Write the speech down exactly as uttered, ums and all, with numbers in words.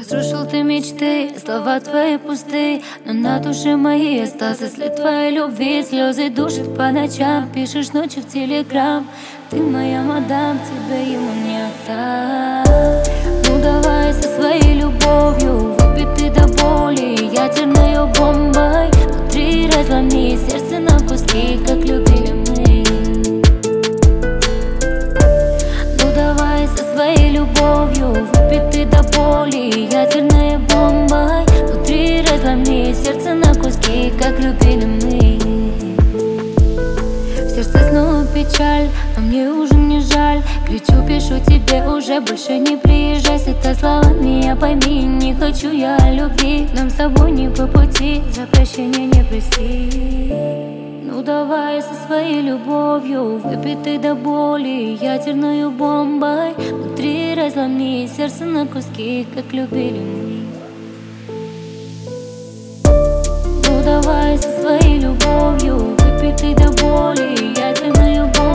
Разрушил ты мечты, слова твои пусты, но на душе моей остался след твоей любви. Слезы душат по ночам, пишешь ночью в телеграм. Ты моя мадам, тебя ему не отдам. Ну давай со своей любовью, выпитый до боли, ядерной бомбой. Внутри разломи сердце на куски, как любили мы. Ну давай со своей любовью, выпитый до боли, ядерной бомбой. Внутри разломи сердце на куски, как любили мы. В сердце снова печаль, но мне уже не жаль. Кричу, пишу тебе, уже больше не приезжай. С это словами я пойми, не хочу я любви. Нам с тобой не по пути, за прощение не прости. Ну давай со своей любовью, выпитой до боли, ядерной бомбой. Внутри разломи сердце на куски, как любили мы. Ну давай со своей любовью, выпитой до боли, ядерной бомбой.